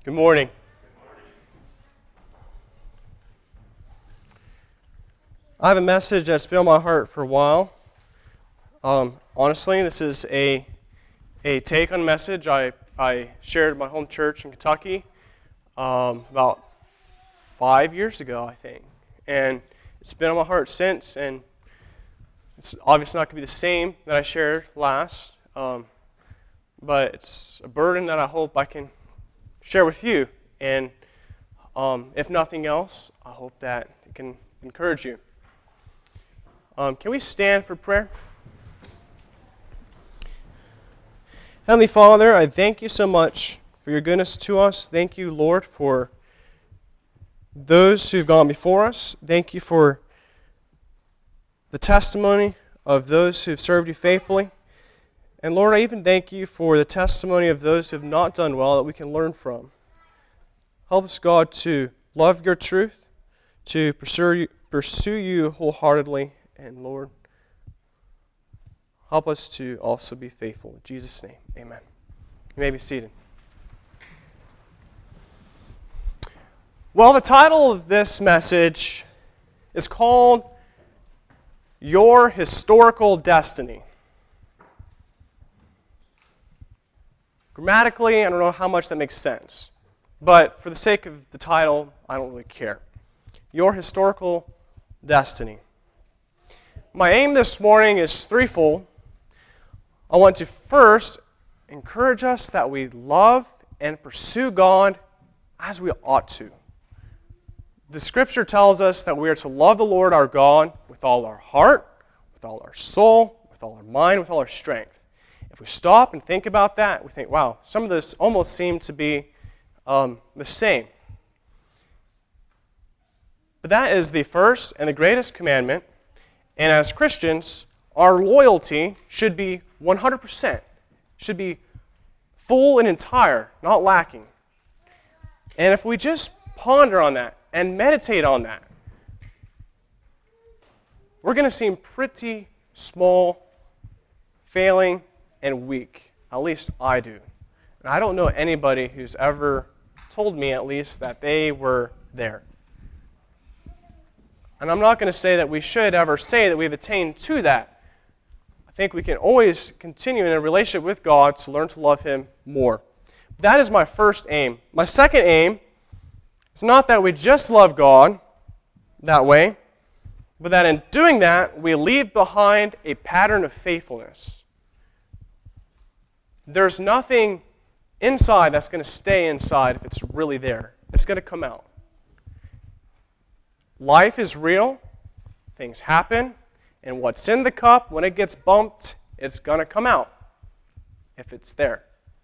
Good morning. I have a message that's been on my heart for a while. Honestly, this is a take on a message I shared at my home church in Kentucky about 5 years ago, I think. And it's been on my heart since, and it's obviously not going to be the same that I shared last, but it's a burden that I hope I can share with you. And if nothing else, I hope that it can encourage you. Can we stand for prayer? Heavenly Father, I thank you so much for your goodness to us. Thank you, Lord, for those who've gone before us. Thank you for the testimony of those who've served you faithfully. And Lord, I even thank you for the testimony of those who have not done well that we can learn from. Help us, God, to love your truth, to pursue you wholeheartedly. And Lord, help us to also be faithful. In Jesus' name, amen. You may be seated. Well, the title of this message is called Your Historical Destiny. Grammatically, I don't know how much that makes sense. But for the sake of the title, I don't really care. Your Historical Destiny. My aim this morning is threefold. I want to first encourage us that we love and pursue God as we ought to. The Scripture tells us that we are to love the Lord our God with all our heart, with all our soul, with all our mind, with all our strength. If we stop and think about that, we think, wow, some of this almost seem to be the same. But that is the first and the greatest commandment. And as Christians, our loyalty should be 100%. Should be full and entire, not lacking. And if we just ponder on that and meditate on that, we're going to seem pretty small, failing, and weak. At least I do. And I don't know anybody who's ever told me, at least, that they were there. And I'm not going to say that we should ever say that we've attained to that. I think we can always continue in a relationship with God to learn to love Him more. That is my first aim. My second aim is not that we just love God that way, but that in doing that, we leave behind a pattern of faithfulness. There's nothing inside that's going to stay inside if it's really there. It's going to come out. Life is real, things happen, and what's in the cup, when it gets bumped, it's going to come out, if it's there.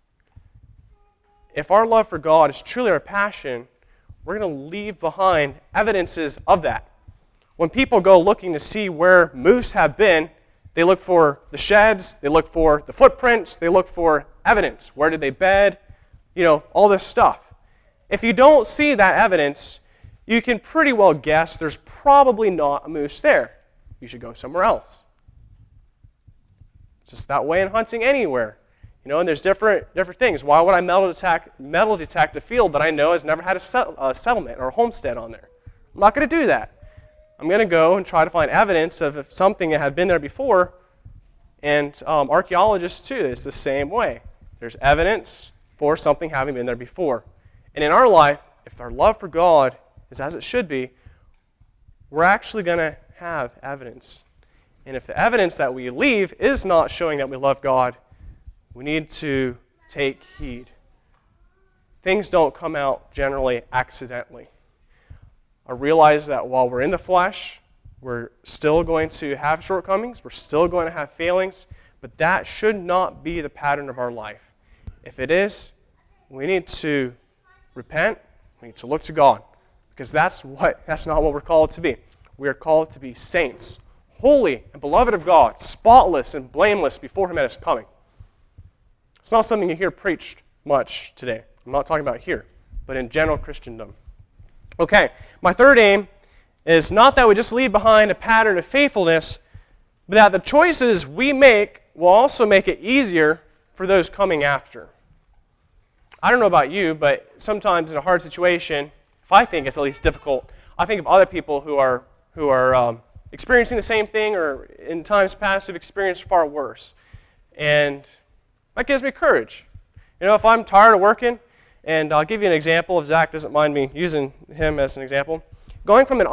If our love for God is truly our passion, we're going to leave behind evidences of that. When people go looking to see where moose have been, they look for the sheds, they look for the footprints, they look for evidence. Where did they bed? All this stuff. If you don't see that evidence, you can pretty well guess there's probably not a moose there. You should go somewhere else. It's just that way in hunting anywhere. And there's different things. Why would I metal detect a field that I know has never had a settlement or a homestead on there? I'm not going to do that. I'm going to go and try to find evidence of something that had been there before. And archaeologists, too, it's the same way. There's evidence for something having been there before. And in our life, if our love for God is as it should be, we're actually going to have evidence. And if the evidence that we leave is not showing that we love God, we need to take heed. Things don't come out generally accidentally. I realize that while we're in the flesh, we're still going to have shortcomings, we're still going to have failings, but that should not be the pattern of our life. If it is, we need to repent, we need to look to God. Because that's not what we're called to be. We are called to be saints, holy and beloved of God, spotless and blameless before Him at His coming. It's not something you hear preached much today. I'm not talking about here, but in general Christendom. Okay, my third aim is not that we just leave behind a pattern of faithfulness, but that the choices we make will also make it easier for those coming after. I don't know about you, but sometimes in a hard situation, if I think it's at least difficult, I think of other people who are experiencing the same thing or in times past have experienced far worse. And that gives me courage. You know, if I'm tired of working, and I'll give you an example if Zach doesn't mind me using him as an example. Going from an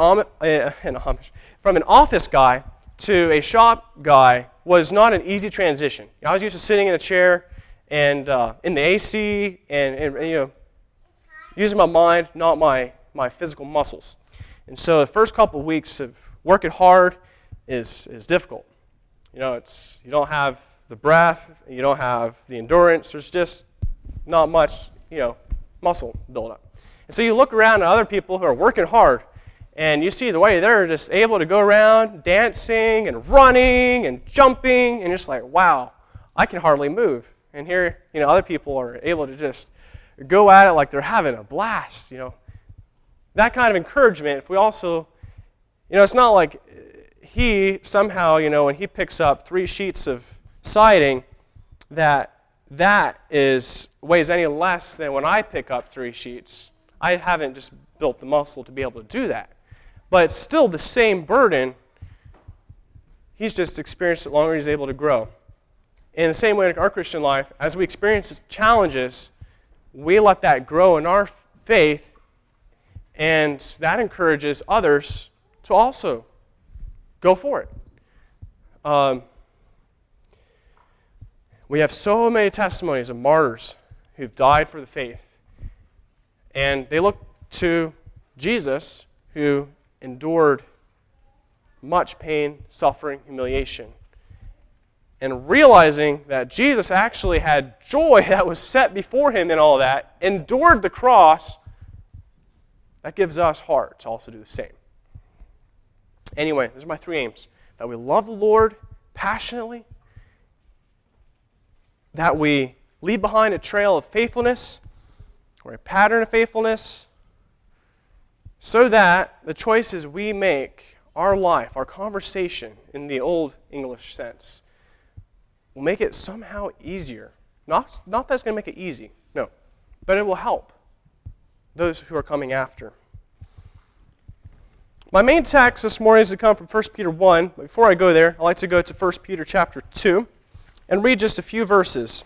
office guy to a shop guy was not an easy transition. I was used to sitting in a chair and in the AC and you know, using my mind, not my physical muscles. And so the first couple of weeks of working hard is difficult. You know, you don't have the breath, you don't have the endurance. There's just not much, you know, muscle buildup. And so you look around at other people who are working hard, and you see the way they're just able to go around dancing and running and jumping, and you're just like, wow, I can hardly move. And here, you know, other people are able to just go at it like they're having a blast, you know. That kind of encouragement, if we also, you know, it's not like he somehow, you know, when he picks up 3 sheets of siding, that weighs any less than when I pick up 3 sheets. I haven't just built the muscle to be able to do that. But it's still the same burden. He's just experienced it longer, he's able to grow. In the same way in our Christian life, as we experience challenges, we let that grow in our faith, and that encourages others to also go for it. We have so many testimonies of martyrs who've died for the faith. And they look to Jesus, who endured much pain, suffering, humiliation. And realizing that Jesus actually had joy that was set before him in all that, endured the cross, that gives us heart to also do the same. Anyway, those are my 3 aims. That we love the Lord passionately, that we leave behind a trail of faithfulness or a pattern of faithfulness, so that the choices we make, our life, our conversation in the old English sense, will make it somehow easier. Not that it's going to make it easy, no, but it will help those who are coming after. My main text this morning is to come from 1 Peter 1. But before I go there, I'd like to go to 1 Peter chapter 2 and read just a few verses.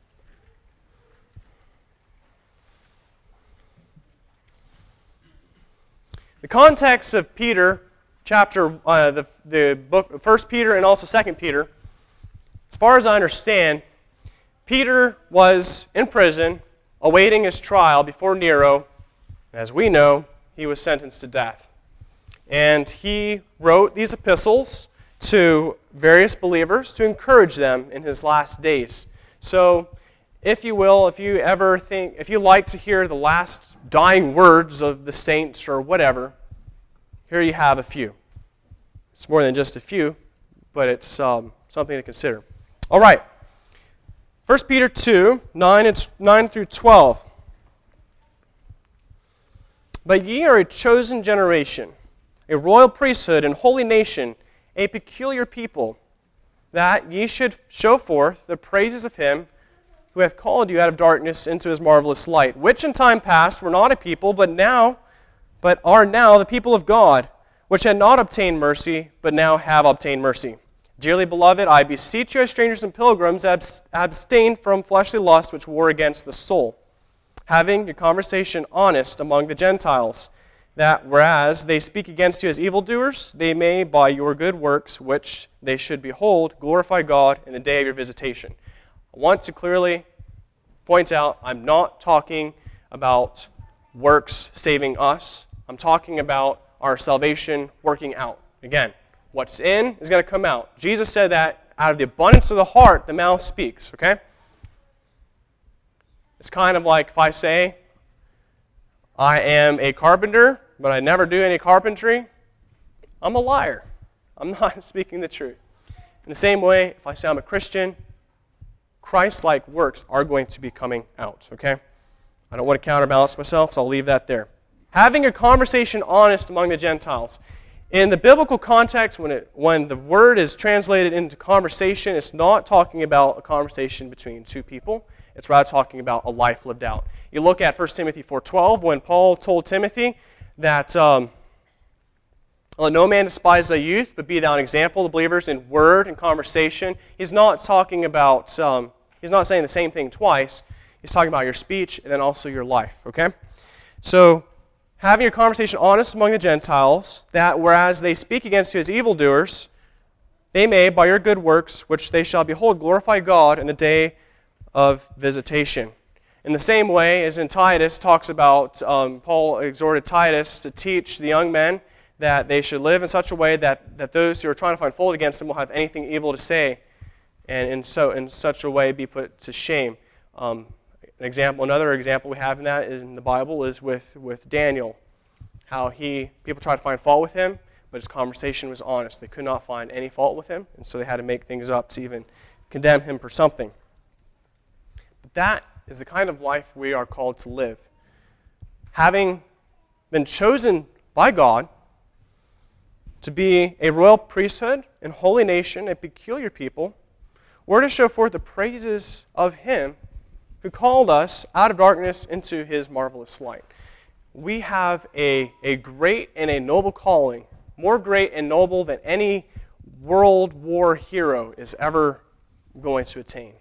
The context of Peter, the book of 1 Peter and also 2 Peter, as far as I understand, Peter was in prison awaiting his trial before Nero. As we know, he was sentenced to death. And he wrote these epistles to various believers to encourage them in his last days. So, if you will, if you like to hear the last dying words of the saints or whatever, here you have a few. It's more than just a few, but it's something to consider. All right. 1 Peter 2, 9 through 12. But ye are a chosen generation, a royal priesthood and holy nation, a peculiar people, that ye should show forth the praises of him who hath called you out of darkness into his marvelous light, which in time past were not a people, but are now the people of God, which had not obtained mercy, but now have obtained mercy. Dearly beloved, I beseech you as strangers and pilgrims, abstain from fleshly lusts which war against the soul, having your conversation honest among the Gentiles, that whereas they speak against you as evildoers, they may, by your good works, which they should behold, glorify God in the day of your visitation. I want to clearly point out, I'm not talking about works saving us. I'm talking about our salvation working out. Again, what's in is going to come out. Jesus said that out of the abundance of the heart, the mouth speaks, okay? It's kind of like if I say, I am a carpenter, but I never do any carpentry, I'm a liar. I'm not speaking the truth. In the same way, if I say I'm a Christian, Christ-like works are going to be coming out, okay? I don't want to counterbalance myself, so I'll leave that there. Having a conversation honest among the Gentiles. In the biblical context, when the word is translated into conversation, it's not talking about a conversation between two people. It's rather talking about a life lived out. You look at 1 Timothy 4:12, when Paul told Timothy that let no man despise thy youth, but be thou an example to believers in word and conversation. He's not talking about, he's not saying the same thing twice. He's talking about your speech and then also your life, okay? So, having your conversation honest among the Gentiles, that whereas they speak against you as evildoers, they may, by your good works, which they shall behold, glorify God in the day of visitation. In the same way as in Titus talks about, Paul exhorted Titus to teach the young men that they should live in such a way that those who are trying to find fault against them will have anything evil to say, and in such a way be put to shame. Another example we have in that in the Bible is with Daniel, how people tried to find fault with him, but his conversation was honest. They could not find any fault with him, and so they had to make things up to even condemn him for something. But that is the kind of life we are called to live. Having been chosen by God to be a royal priesthood and holy nation, a peculiar people, we're to show forth the praises of Him who called us out of darkness into His marvelous light. We have a great and a noble calling, more great and noble than any World War hero is ever going to attain.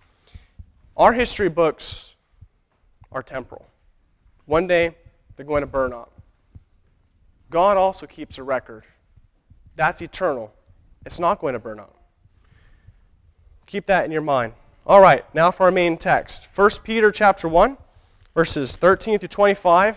Our history books are temporal. One day, they're going to burn up. God also keeps a record. That's eternal. It's not going to burn up. Keep that in your mind. All right, now for our main text. 1 Peter chapter 1, verses 13 through 25.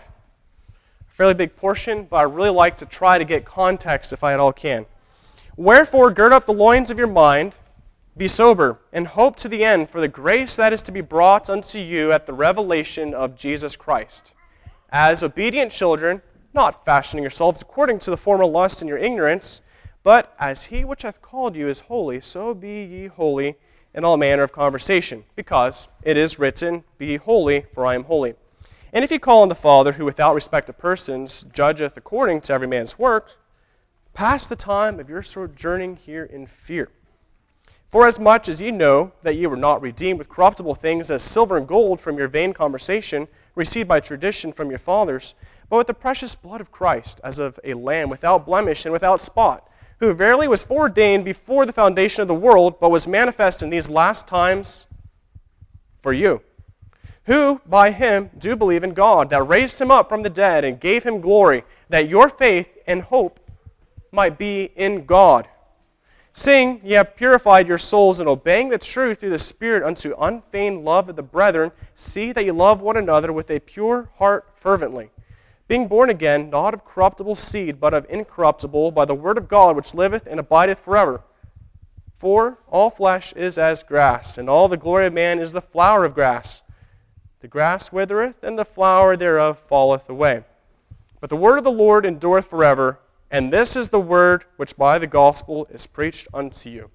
A fairly big portion, but I really like to try to get context if I at all can. Wherefore, gird up the loins of your mind, be sober, and hope to the end for the grace that is to be brought unto you at the revelation of Jesus Christ. As obedient children, not fashioning yourselves according to the former lust in your ignorance, but as He which hath called you is holy, so be ye holy in all manner of conversation, because it is written, Be ye holy, for I am holy. And if ye call on the Father, who without respect of persons judgeth according to every man's work, pass the time of your sojourning here in fear. For as much as ye know that ye were not redeemed with corruptible things as silver and gold from your vain conversation, received by tradition from your fathers, but with the precious blood of Christ, as of a lamb without blemish and without spot, who verily was foreordained before the foundation of the world, but was manifest in these last times for you, who by Him do believe in God, that raised Him up from the dead and gave Him glory, that your faith and hope might be in God. Seeing ye have purified your souls in obeying the truth through the Spirit unto unfeigned love of the brethren, see that ye love one another with a pure heart fervently, being born again, not of corruptible seed, but of incorruptible, by the word of God, which liveth and abideth forever. For all flesh is as grass, and all the glory of man is the flower of grass. The grass withereth, and the flower thereof falleth away. But the word of the Lord endureth forever, and this is the word which by the gospel is preached unto you.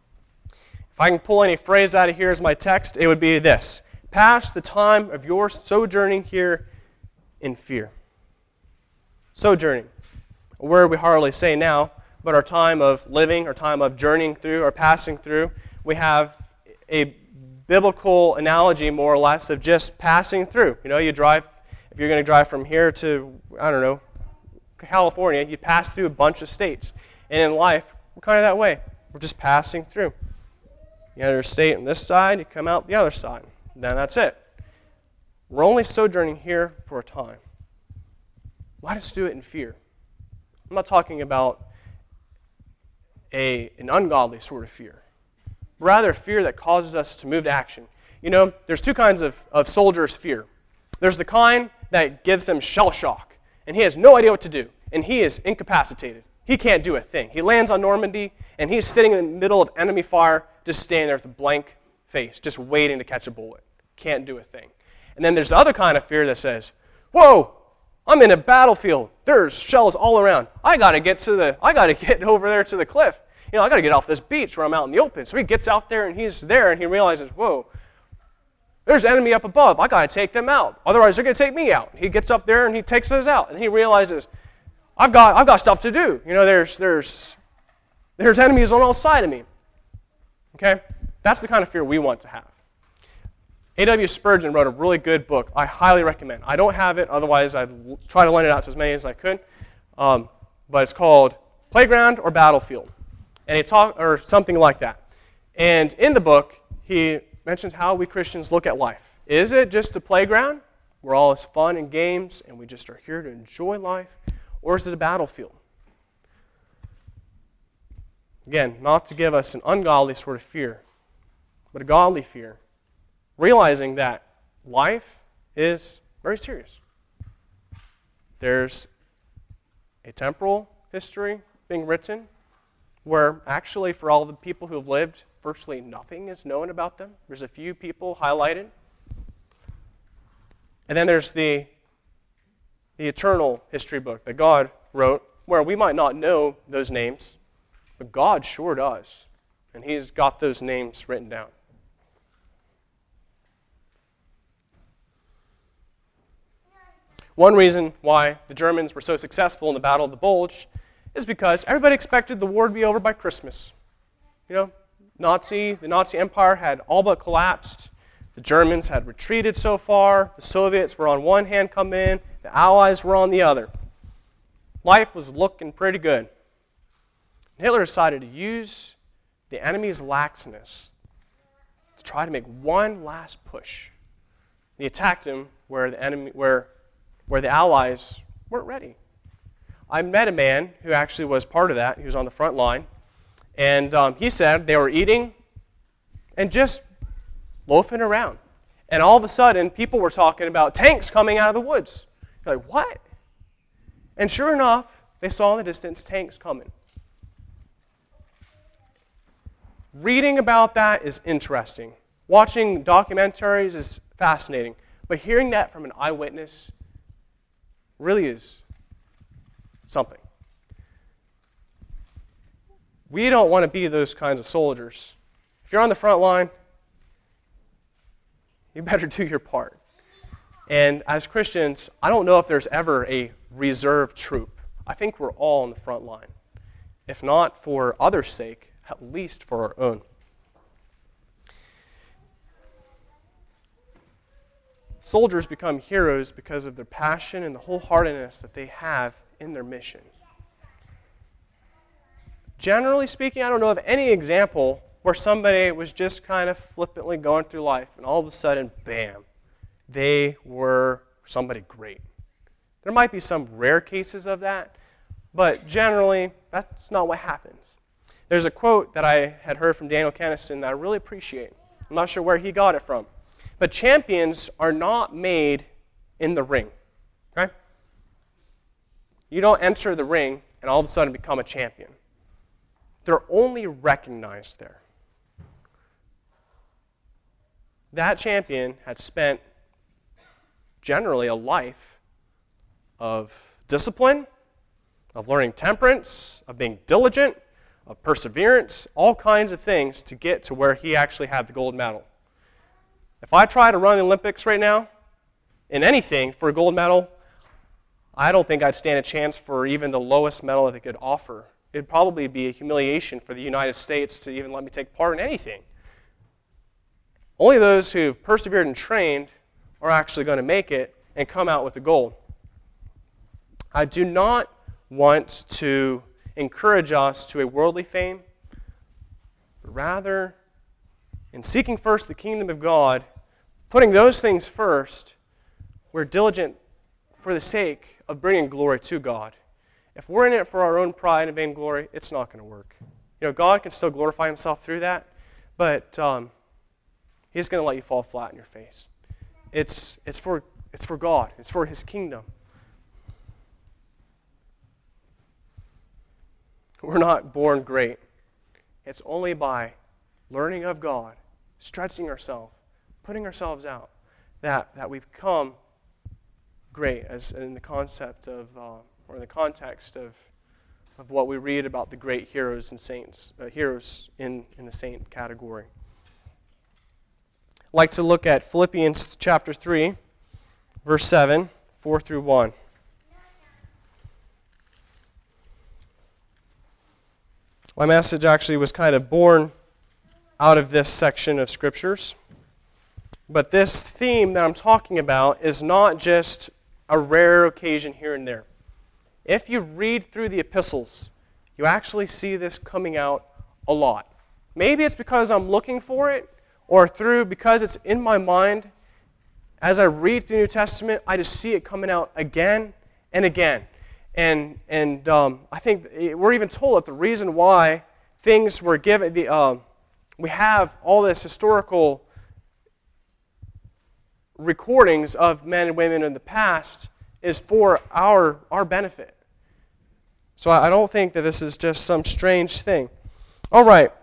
If I can pull any phrase out of here as my text, it would be this: pass the time of your sojourning here in fear. Sojourning, a word we hardly say now, but our time of living, our time of journeying through, or passing through, we have a biblical analogy, more or less, of just passing through. You know, you drive, if you're going to drive from here to, California, you pass through a bunch of states. And in life, we're kind of that way. We're just passing through. You enter a state on this side, you come out the other side. Then that's it. We're only sojourning here for a time. Let us do it in fear. I'm not talking about an ungodly sort of fear. Rather, fear that causes us to move to action. You know, there's two kinds of soldiers' fear. There's the kind that gives them shell shock, and he has no idea what to do, and he is incapacitated. He can't do a thing. He lands on Normandy, and he's sitting in the middle of enemy fire, just standing there with a blank face, just waiting to catch a bullet. Can't do a thing. And then there's the other kind of fear that says, whoa, I'm in a battlefield. There's shells all around. I got to get over there to the cliff. You know, I got to get off this beach where I'm out in the open. So he gets out there, and he's there, and he realizes, whoa, there's enemy up above. I got to take them out. Otherwise, they're going to take me out. He gets up there, and he takes those out. And he realizes, I've got stuff to do. You know, there's enemies on all sides of me. Okay? That's the kind of fear we want to have. A.W. Spurgeon wrote a really good book. I highly recommend. I don't have it, otherwise I'd try to lend it out to as many as I could. But it's called Playground or Battlefield, and or something like that. And in the book, he mentions how we Christians look at life. Is it just a playground where all is fun and games and we just are here to enjoy life, or is it a battlefield? Again, not to give us an ungodly sort of fear, but a godly fear, realizing that life is very serious. There's a temporal history being written where actually for all the people who have lived, virtually nothing is known about them. There's a few people highlighted. And then there's the eternal history book that God wrote, where we might not know those names, but God sure does. And He's got those names written down. One reason why the Germans were so successful in the Battle of the Bulge is because everybody expected the war to be over by Christmas. You know, the Nazi Empire had all but collapsed. The Germans had retreated so far. The Soviets were on one hand coming in. The Allies were on the other. Life was looking pretty good. Hitler decided to use the enemy's laxness to try to make one last push. He attacked him where the Allies weren't ready. I met a man who actually was part of that. He was on the front line. And he said they were eating and just loafing around. And all of a sudden, people were talking about tanks coming out of the woods. You're like, what? And sure enough, they saw in the distance tanks coming. Reading about that is interesting. Watching documentaries is fascinating. But hearing that from an eyewitness really is something. We don't want to be those kinds of soldiers. If you're on the front line, you better do your part. And as Christians, I don't know if there's ever a reserve troop. I think we're all on the front line. If not for others' sake, at least for our own. Soldiers become heroes because of their passion and the wholeheartedness that they have in their mission. Generally speaking, I don't know of any example where somebody was just kind of flippantly going through life and all of a sudden, bam, they were somebody great. There might be some rare cases of that, but generally, that's not what happens. There's a quote that I had heard from Daniel Keniston that I really appreciate. I'm not sure where he got it from. But champions are not made in the ring. Okay? You don't enter the ring and all of a sudden become a champion. They're only recognized there. That champion had spent generally a life of discipline, of learning temperance, of being diligent, of perseverance, all kinds of things to get to where he actually had the gold medal. If I try to run the Olympics right now, in anything for a gold medal, I don't think I'd stand a chance for even the lowest medal that they could offer. It'd probably be a humiliation for the United States to even let me take part in anything. Only those who've persevered and trained are actually going to make it and come out with the gold. I do not want to encourage us to a worldly fame, but rather, in seeking first the kingdom of God, putting those things first, we're diligent for the sake of bringing glory to God. If we're in it for our own pride and vainglory, it's not going to work. You know, God can still glorify Himself through that, but He's going to let you fall flat in your face. It's for God. It's for His kingdom. We're not born great. It's only by learning of God, stretching ourselves, putting ourselves out, that we become great, as in the concept of, or in the context of what we read about the great heroes and saints, heroes in the saint category. I'd like to look at Philippians chapter 3, verse 7, 4 through 1. My message actually was kind of born out of this section of Scriptures. But this theme that I'm talking about is not just a rare occasion here and there. If you read through the epistles, you actually see this coming out a lot. Maybe it's because I'm looking for it, or because it's in my mind. As I read through the New Testament, I just see it coming out again and again. And I think we're even told that the reason why things were given, we have all this historical recordings of men and women in the past is for our benefit. So I don't think that this is just some strange thing. All right.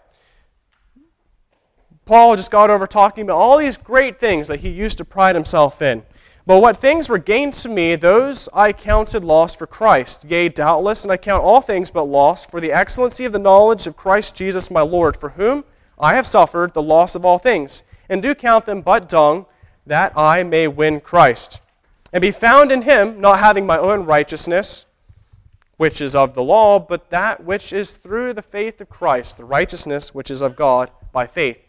Paul just got over talking about all these great things that he used to pride himself in. But what things were gained to me, those I counted loss for Christ. Yea, doubtless, and I count all things but loss for the excellency of the knowledge of Christ Jesus my Lord, for whom I have suffered the loss of all things, and do count them but dung, that I may win Christ, and be found in him, not having my own righteousness, which is of the law, but that which is through the faith of Christ, the righteousness which is of God by faith.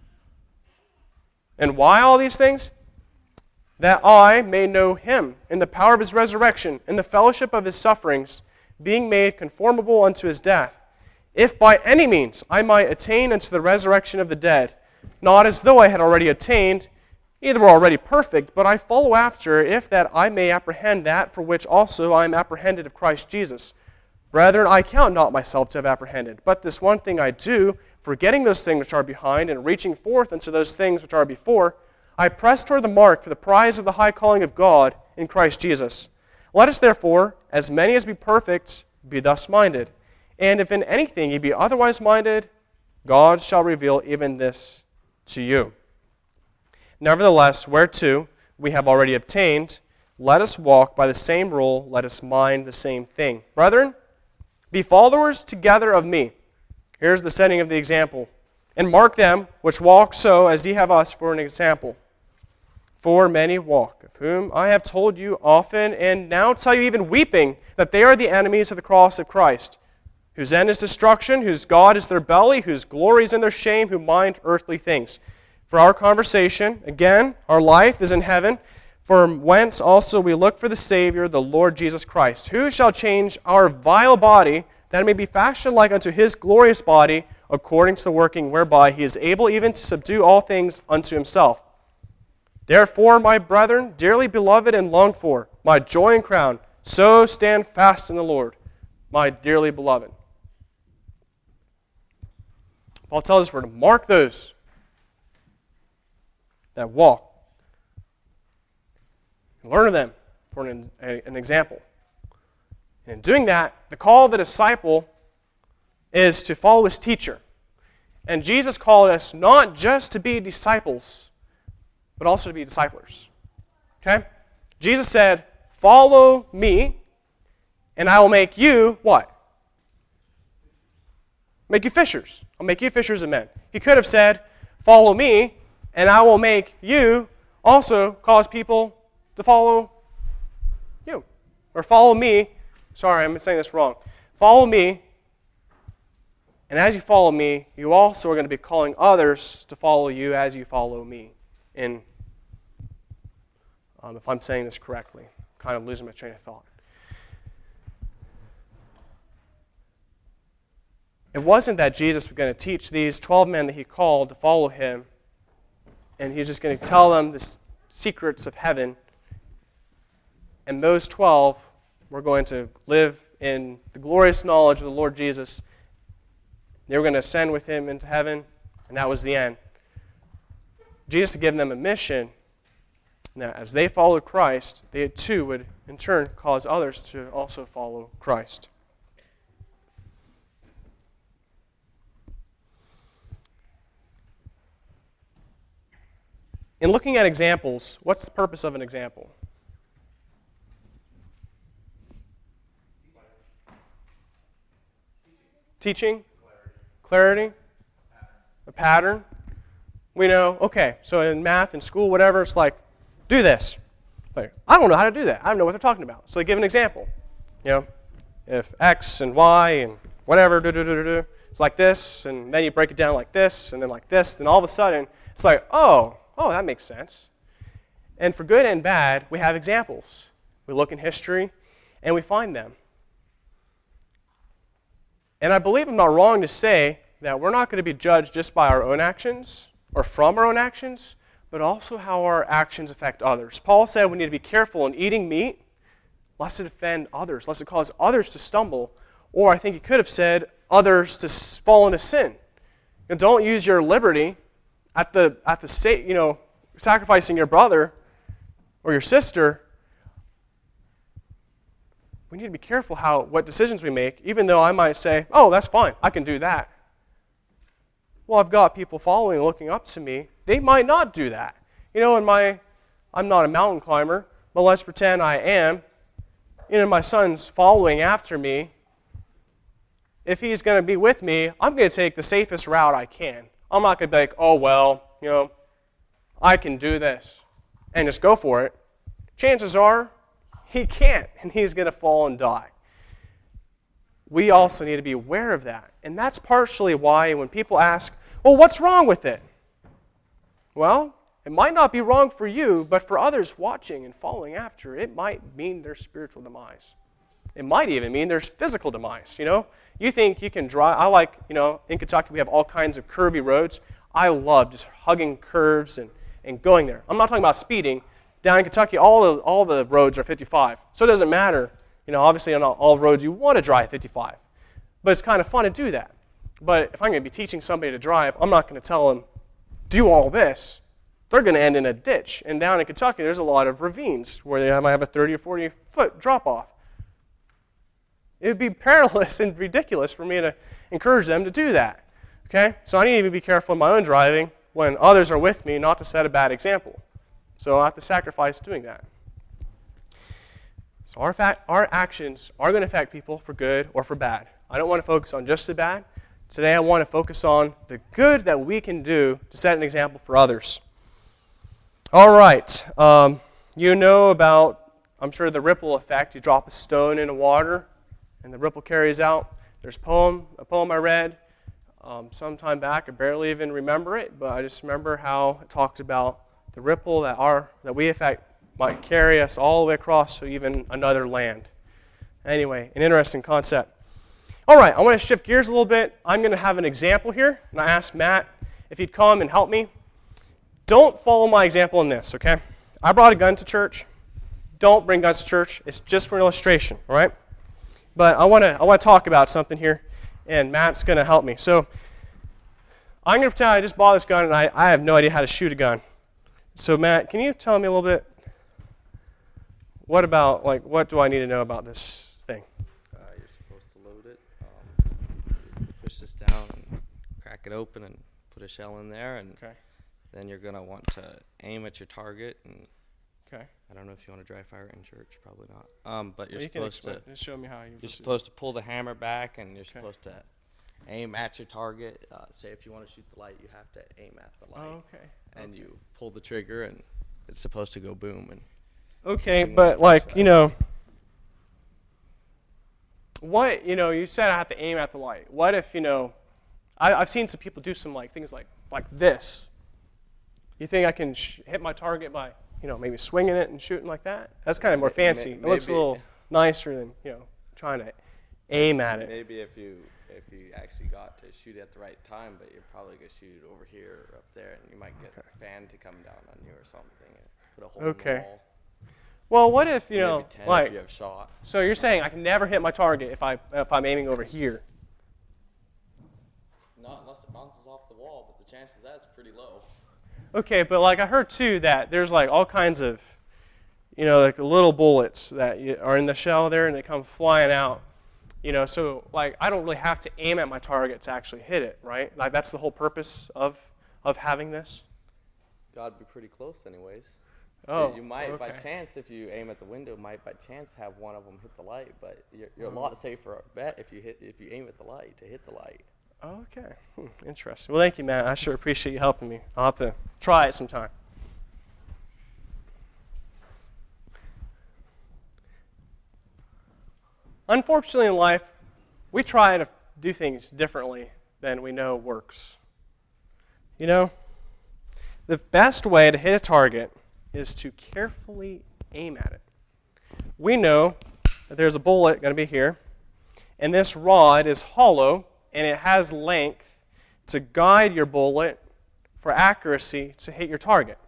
And why all these things? That I may know him in the power of his resurrection, in the fellowship of his sufferings, being made conformable unto his death, if by any means I might attain unto the resurrection of the dead, not as though I had already attained, either were already perfect, but I follow after, if that I may apprehend that for which also I am apprehended of Christ Jesus. Brethren, I count not myself to have apprehended, but this one thing I do, forgetting those things which are behind, and reaching forth unto those things which are before, I press toward the mark for the prize of the high calling of God in Christ Jesus. Let us therefore, as many as be perfect, be thus minded. And if in anything ye be otherwise minded, God shall reveal even this to you. Nevertheless, whereto we have already obtained, let us walk by the same rule, let us mind the same thing. Brethren, be followers together of me. Here's the setting of the example. And mark them which walk so as ye have us for an example. For many walk, of whom I have told you often, and now tell you even weeping, that they are the enemies of the cross of Christ, whose end is destruction, whose God is their belly, whose glory is in their shame, who mind earthly things. For our conversation, again, our life is in heaven, from whence also we look for the Savior, the Lord Jesus Christ, who shall change our vile body, that it may be fashioned like unto his glorious body, according to the working whereby he is able even to subdue all things unto himself. Therefore, my brethren, dearly beloved and longed for, my joy and crown, so stand fast in the Lord, my dearly beloved. Paul tells us we're to mark those that walk. Learn of them for an example. And in doing that, the call of the disciple is to follow his teacher. And Jesus called us not just to be disciples, but also to be disciplers. Okay? Jesus said, follow me, and I will make you what? Make you fishers. I'll make you fishers of men. He could have said, follow me, and I will make you also cause people to follow you. Or follow me. Sorry, I'm saying this wrong. Follow me, and as you follow me, you also are going to be calling others to follow you as you follow me. And if I'm saying this correctly, I'm kind of losing my train of thought. It wasn't that Jesus was going to teach these 12 men that he called to follow him, and he's just going to tell them the secrets of heaven, and those 12 were going to live in the glorious knowledge of the Lord Jesus. They were going to ascend with him into heaven, and that was the end. Jesus had given them a mission that as they followed Christ, they too would in turn cause others to also follow Christ. In looking at examples, what's the purpose of an example? Teaching? Clarity? A pattern? We know, okay, so in math, in school, whatever, it's like, do this. Like, I don't know how to do that. I don't know what they're talking about. So they give an example. You know, if X and Y and whatever, it's like this, and then you break it down like this, and then all of a sudden, it's like, oh, oh, that makes sense. And for good and bad, we have examples. We look in history, and we find them. And I believe I'm not wrong to say that we're not going to be judged just by our own actions or from our own actions, but also how our actions affect others. Paul said we need to be careful in eating meat, lest it offend others, lest it cause others to stumble, or I think he could have said others to fall into sin. Don't use your liberty at the state, sacrificing your brother or your sister. We need to be careful what decisions we make, even though I might say, oh, that's fine, I can do that. Well, I've got people following, looking up to me. They might not do that. I'm not a mountain climber, but let's pretend I am. My son's following after me. If he's going to be with me, I'm going to take the safest route I can. I'm not going to be like, oh, well, I can do this, and just go for it. Chances are, he can't, and he's going to fall and die. We also need to be aware of that. And that's partially why when people ask, well, what's wrong with it? Well, it might not be wrong for you, but for others watching and following after, it might mean their spiritual demise. It might even mean their physical demise, You think you can drive, in Kentucky we have all kinds of curvy roads. I love just hugging curves and going there. I'm not talking about speeding. Down in Kentucky, all the roads are 55. So it doesn't matter. Obviously on all roads you want to drive 55. But it's kind of fun to do that. But if I'm going to be teaching somebody to drive, I'm not going to tell them, do all this. They're going to end in a ditch. And down in Kentucky, there's a lot of ravines where they might have a 30 or 40 foot drop off. It would be perilous and ridiculous for me to encourage them to do that. Okay? So I need to be careful in my own driving when others are with me not to set a bad example. So I have to sacrifice doing that. So our actions are going to affect people for good or for bad. I don't want to focus on just the bad. Today I want to focus on the good that we can do to set an example for others. All right. About, I'm sure, the ripple effect. You drop a stone into water and the ripple carries out. There's a poem I read some time back. I barely even remember it, but I just remember how it talks about the ripple that we affect might carry us all the way across to even another land. Anyway, an interesting concept. All right, I want to shift gears a little bit. I'm going to have an example here, and I asked Matt if he'd come and help me. Don't follow my example in this, okay? I brought a gun to church. Don't bring guns to church. It's just for an illustration, all right? But I want to talk about something here, and Matt's going to help me. So I'm going to pretend I just bought this gun, and I have no idea how to shoot a gun. So Matt, can you tell me a little bit, what do I need to know about this thing? You're supposed to load it, push this down and crack it open and put a shell in there, and then you're going to want to aim at your target. And I don't know if you want to dry fire it in church, probably not. But you're supposed to just show me how you're supposed to pull the hammer back, and you're supposed to aim at your target. Say if you want to shoot the light, you have to aim at the light. Oh, okay. And you pull the trigger, and it's supposed to go boom. And but what, you said I have to aim at the light. What if, I've seen some people do some things like this. You think I can hit my target by, maybe swinging it and shooting like that? That's kind of more fancy. It looks a little nicer than, trying to aim at it. Maybe if you actually got to shoot at the right time, but you're probably going to shoot it over here or up there, and you might get a fan to come down on you or something and put a hole in the wall. Well, what if, if you have shot. So you're saying I can never hit my target if I'm aiming over here? Not unless it bounces off the wall, but the chance of that's pretty low. Okay, but I heard too that there's all kinds of, the little bullets that are in the shell there and they come flying out. So I don't really have to aim at my target to actually hit it, right? That's the whole purpose of having this? Gotta be pretty close anyways. Oh, you might, by chance, if you aim at the window, might by chance have one of them hit the light, but you're a lot safer bet if you aim at the light to hit the light. Okay, interesting. Well, thank you, Matt. I sure appreciate you helping me. I'll have to try it sometime. Unfortunately in life, we try to do things differently than we know works. The best way to hit a target is to carefully aim at it. We know that there's a bullet going to be here, and this rod is hollow, and it has length to guide your bullet for accuracy to hit your target.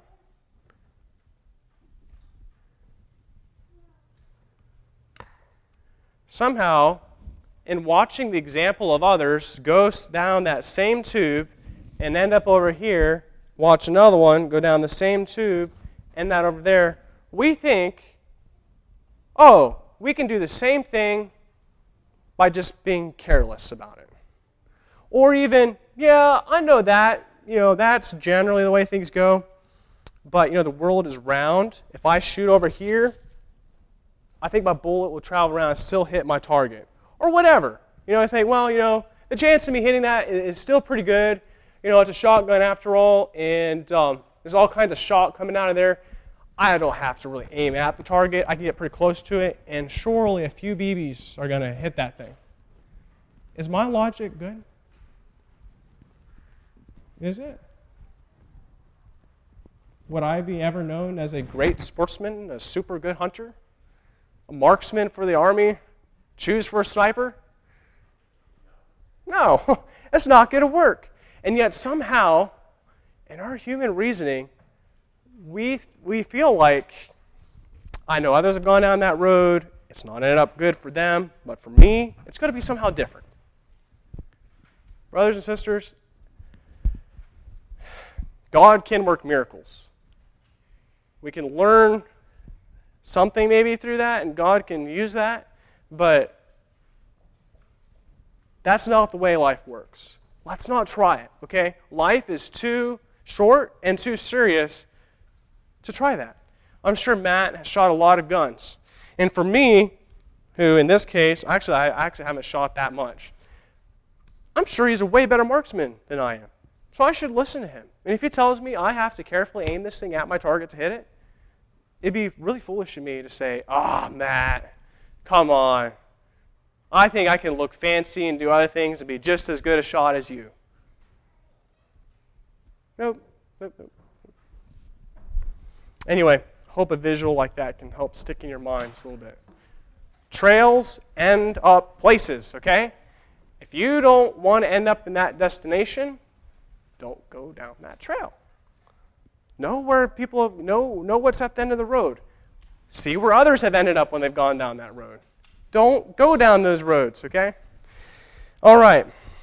Somehow, in watching the example of others go down that same tube and end up over here, watch another one go down the same tube, end that over there, we think, oh, we can do the same thing by just being careless about it. Or even, yeah, I know that, that's generally the way things go, but, the world is round. If I shoot over here, I think my bullet will travel around and still hit my target. Or whatever. I think, well, the chance of me hitting that is still pretty good. It's a shotgun after all, and there's all kinds of shot coming out of there. I don't have to really aim at the target. I can get pretty close to it, and surely a few BBs are going to hit that thing. Is my logic good? Is it? Would I be ever known as a great sportsman, a super good hunter, a marksman for the Army, choose for a sniper? No, that's not going to work. And yet somehow, in our human reasoning, we feel like, I know others have gone down that road, it's not ended up good for them, but for me, it's going to be somehow different. Brothers and sisters, God can work miracles. We can learn something maybe through that, and God can use that, but that's not the way life works. Let's not try it, okay? Life is too short and too serious to try that. I'm sure Matt has shot a lot of guns. And for me, who in this case, I actually haven't shot that much, I'm sure he's a way better marksman than I am. So I should listen to him. And if he tells me I have to carefully aim this thing at my target to hit it, it'd be really foolish of me to say, Matt, come on. I think I can look fancy and do other things and be just as good a shot as you. Nope. Anyway, hope a visual like that can help stick in your minds a little bit. Trails end up places, okay? If you don't want to end up in that destination, don't go down that trail. Know where people know what's at the end of the road. See where others have ended up when they've gone down that road. Don't go down those roads, okay? All right.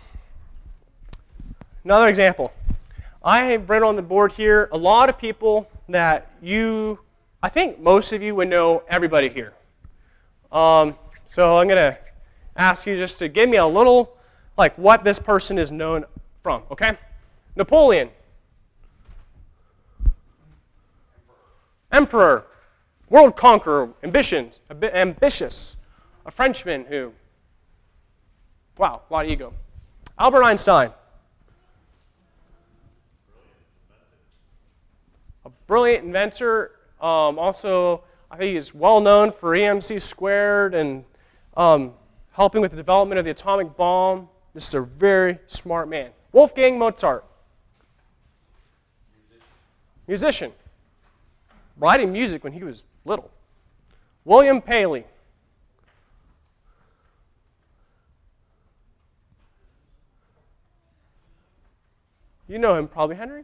Another example. I have read on the board here a lot of people that I think most of you would know everybody here. So I'm going to ask you just to give me a little, like what this person is known from, okay? Napoleon. Emperor. World conqueror. Ambitious. A Frenchman who, wow, a lot of ego. Albert Einstein. A brilliant inventor. Also, I think he's well known for EMC squared and helping with the development of the atomic bomb. Just a very smart man. Wolfgang Mozart. Musician. Writing music when he was little. William Paley. You know him probably, Henry?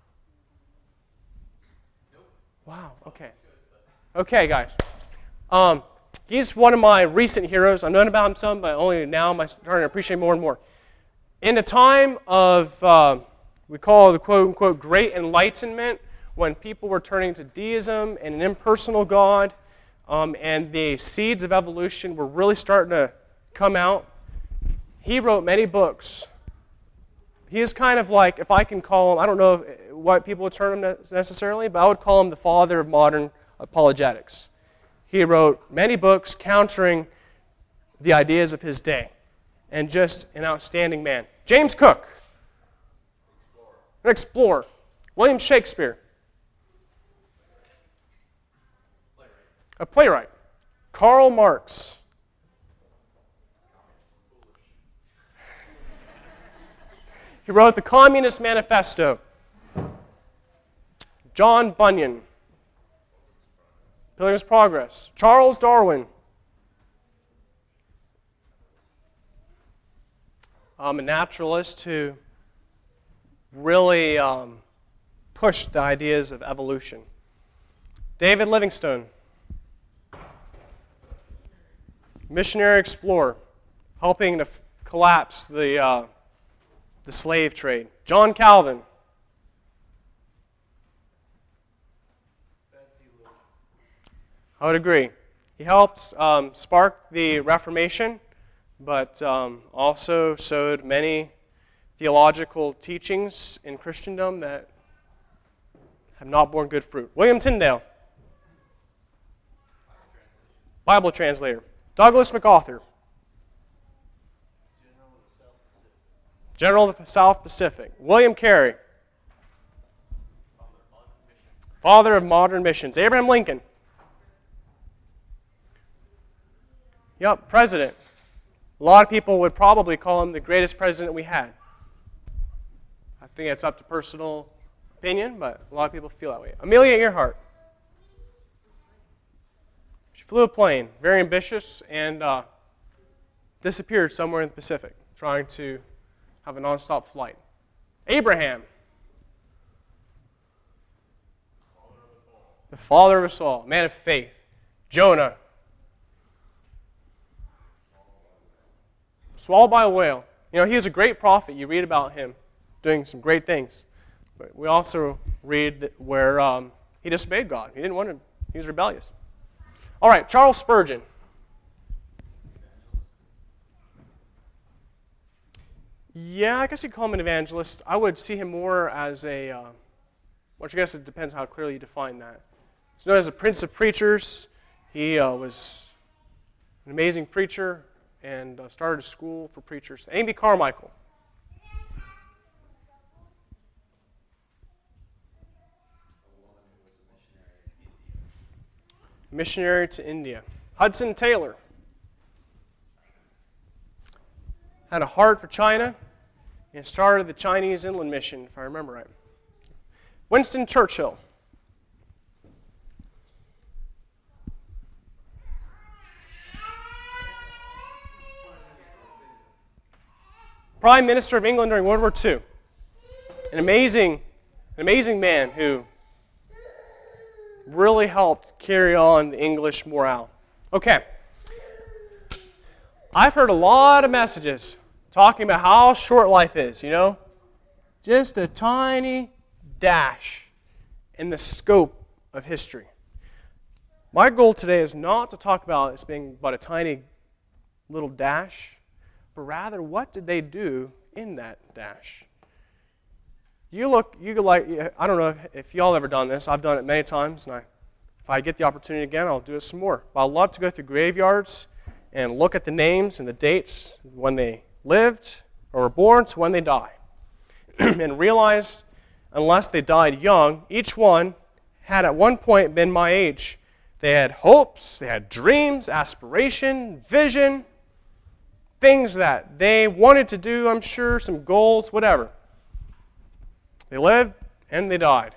Nope. Wow, okay. Okay, guys. He's one of my recent heroes. I've known about him some, but only now I'm starting to appreciate more and more. In a time of, we call the quote-unquote Great Enlightenment, when people were turning to deism and an impersonal God, and the seeds of evolution were really starting to come out, he wrote many books. He is kind of like, if I can call him, I don't know what people would term him necessarily, but I would call him the father of modern apologetics. He wrote many books countering the ideas of his day, and just an outstanding man. James Cook, an explorer. William Shakespeare, a playwright. Karl Marx. He wrote the Communist Manifesto. John Bunyan. Pilgrim's Progress. Charles Darwin. A naturalist who really pushed the ideas of evolution. David Livingstone. Missionary explorer, helping to collapse the slave trade. John Calvin. I would agree. He helped spark the Reformation, but also sowed many theological teachings in Christendom that have not borne good fruit. William Tyndale. Bible translator. Douglas MacArthur. General of the South Pacific. William Carey. Father of modern missions. Abraham Lincoln. Yep, president. A lot of people would probably call him the greatest president we had. I think it's up to personal opinion, but a lot of people feel that way. Amelia Earhart. She flew a plane, very ambitious, and disappeared somewhere in the Pacific, trying to have a nonstop flight. Abraham. The father of us all, man of faith. Jonah. Swallowed by a whale. You know, he was a great prophet. You read about him doing some great things. But we also read where he disobeyed God. He didn't want to. He was rebellious. All right, Charles Spurgeon. Yeah, I guess you'd call him an evangelist. I would see him more as a, well, I guess it depends how clearly you define that. He's known as a prince of preachers. He was an amazing preacher and started a school for preachers. Amy Carmichael. Missionary to India. Hudson Taylor. Had a heart for China and started the Chinese Inland Mission, if I remember right. Winston Churchill. Prime Minister of England during World War II. An amazing man who really helped carry on the English morale. Okay. I've heard a lot of messages talking about how short life is, you know? Just a tiny dash in the scope of history. My goal today is not to talk about this being but a tiny little dash, but rather what did they do in that dash? You could I don't know if y'all ever done this. I've done it many times, and if I get the opportunity again, I'll do it some more. But I love to go through graveyards and look at the names and the dates when they lived or were born to when they die. And realize, unless they died young, each one had at one point been my age. They had hopes, they had dreams, aspiration, vision, things that they wanted to do, I'm sure, some goals, whatever. They lived and they died.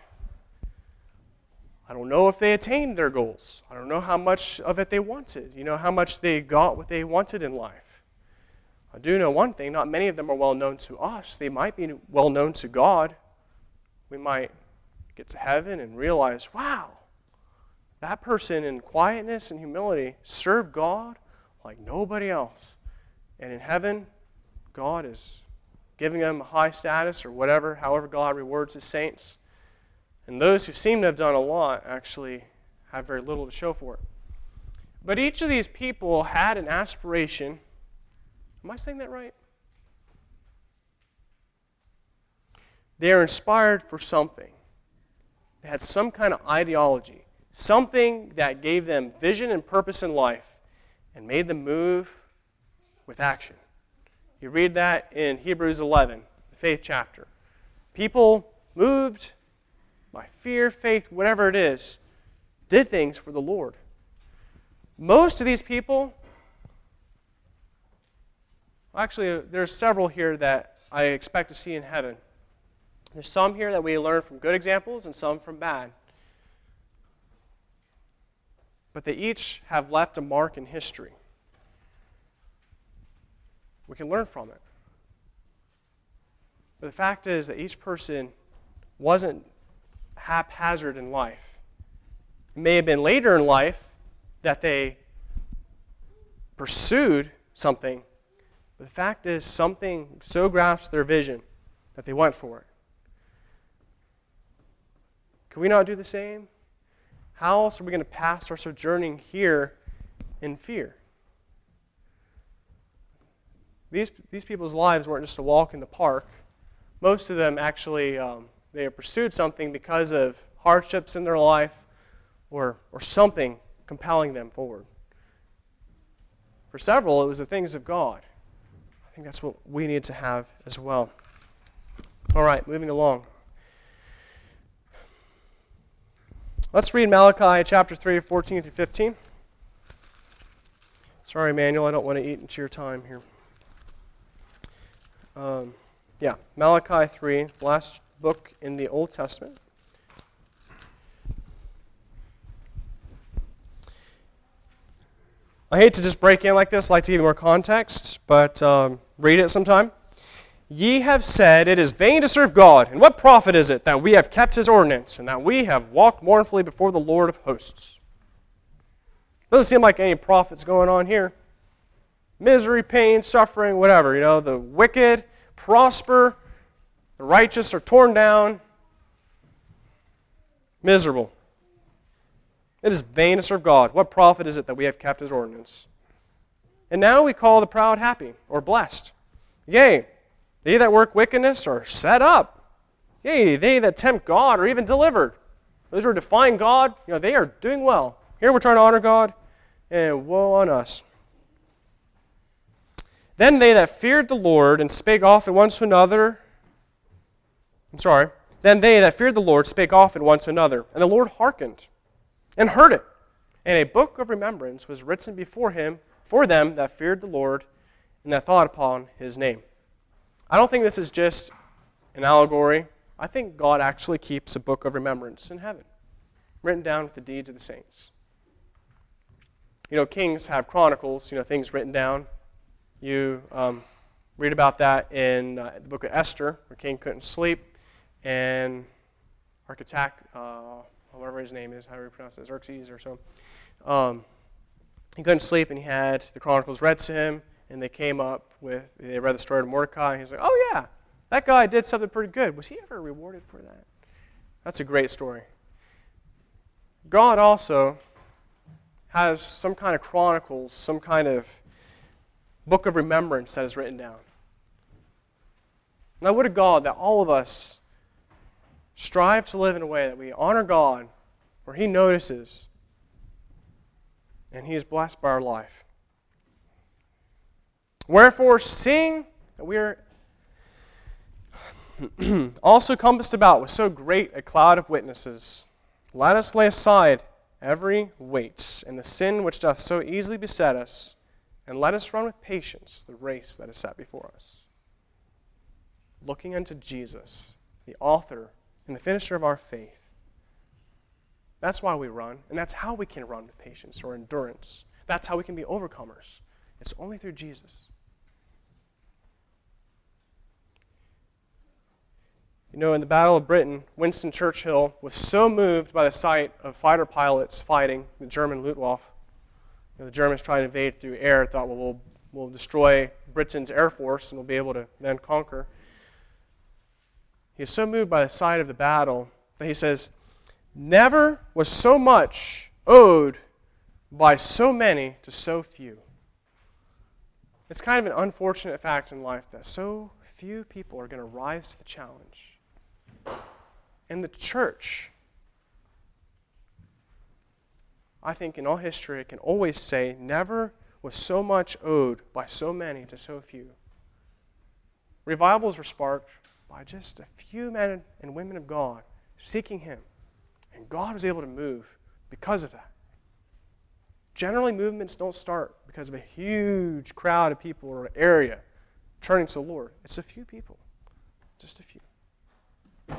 I don't know if they attained their goals. I don't know how much of it they wanted. You know, how much they got what they wanted in life. I do know one thing, not many of them are well known to us. They might be well known to God. We might get to heaven and realize, wow, that person in quietness and humility served God like nobody else. And in heaven, God is giving them a high status or whatever, however God rewards his saints. And those who seem to have done a lot actually have very little to show for it. But each of these people had an aspiration. Am I saying that right? They are inspired for something. They had some kind of ideology, something that gave them vision and purpose in life and made them move with action. You read that in Hebrews 11, the faith chapter. People moved by fear, faith, whatever it is, did things for the Lord. Most of these people, actually, there's several here that I expect to see in heaven. There's some here that we learn from good examples and some from bad. But they each have left a mark in history. We can learn from it. But the fact is that each person wasn't haphazard in life. It may have been later in life that they pursued something, but the fact is something so grasped their vision that they went for it. Can we not do the same? How else are we going to pass our sojourning here in fear? These people's lives weren't just a walk in the park. Most of them actually, they pursued something because of hardships in their life or something compelling them forward. For several, it was the things of God. I think that's what we need to have as well. All right, moving along. Let's read Malachi chapter 3, 14 through 15. Sorry, Emmanuel, I don't want to eat into your time here. Malachi 3, last book in the Old Testament. I hate to just break in like this. I like to give you more context, but read it sometime. Ye have said, it is vain to serve God, and what profit is it that we have kept his ordinance, and that we have walked mournfully before the Lord of hosts? Doesn't seem like any profits going on here. Misery, pain, suffering, whatever. The wicked prosper, the righteous are torn down. Miserable. It is vain to serve God. What profit is it that we have kept his ordinance? And now we call the proud happy or blessed. Yea, they that work wickedness are set up. Yea, they that tempt God are even delivered. Those who are defying God, they are doing well. Here we're trying to honor God, and woe on us. Then they that feared the Lord and spake often one to another, Then they that feared the Lord spake often one to another, and the Lord hearkened and heard it. And a book of remembrance was written before him for them that feared the Lord and that thought upon his name. I don't think this is just an allegory. I think God actually keeps a book of remembrance in heaven, written down with the deeds of the saints. Kings have chronicles, things written down. You read about that in the book of Esther, where king couldn't sleep, and whatever his name is, how do you pronounce it, Xerxes or so. He couldn't sleep, and he had the chronicles read to him, and they read the story of Mordecai, and he's like, oh yeah, that guy did something pretty good. Was he ever rewarded for that? That's a great story. God also has some kind of chronicles, some kind of book of remembrance that is written down. Now, would to God that all of us strive to live in a way that we honor God, where he notices, and he is blessed by our life. Wherefore, seeing that we are also compassed about with so great a cloud of witnesses, let us lay aside every weight and the sin which doth so easily beset us, and let us run with patience the race that is set before us, looking unto Jesus, the author and the finisher of our faith. That's why we run, and that's how we can run with patience or endurance. That's how we can be overcomers. It's only through Jesus. In the Battle of Britain, Winston Churchill was so moved by the sight of fighter pilots fighting the German Luftwaffe. The Germans trying to invade through air, thought, well, we'll destroy Britain's air force and we'll be able to then conquer. He is so moved by the sight of the battle that he says, never was so much owed by so many to so few. It's kind of an unfortunate fact in life that so few people are going to rise to the challenge. And the church, I think in all history, it can always say, never was so much owed by so many to so few. Revivals were sparked by just a few men and women of God seeking him. And God was able to move because of that. Generally, movements don't start because of a huge crowd of people or area turning to the Lord. It's a few people, just a few.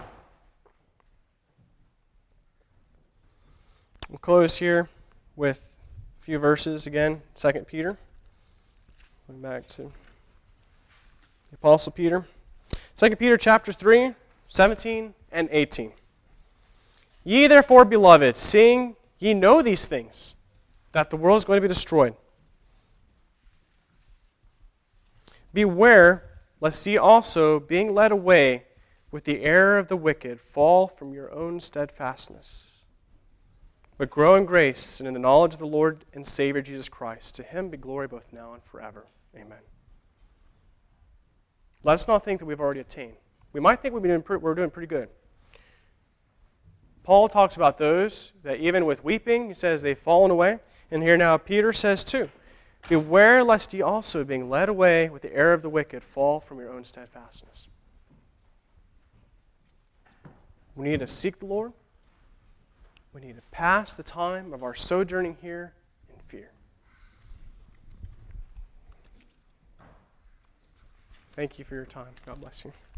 We'll close here with a few verses again, 2 Peter. Going back to the Apostle Peter. 2 Peter chapter 3, 17 and 18. Ye therefore, beloved, seeing ye know these things, that the world is going to be destroyed, beware lest ye also, being led away with the error of the wicked, fall from your own steadfastness. But grow in grace and in the knowledge of the Lord and Savior Jesus Christ. To him be glory both now and forever. Amen. Let us not think that we've already attained. We might think we're doing pretty good. Paul talks about those that even with weeping, he says they've fallen away. And here now Peter says too, beware lest ye also, being led away with the error of the wicked, fall from your own steadfastness. We need to seek the Lord. We need to pass the time of our sojourning here in fear. Thank you for your time. God bless you.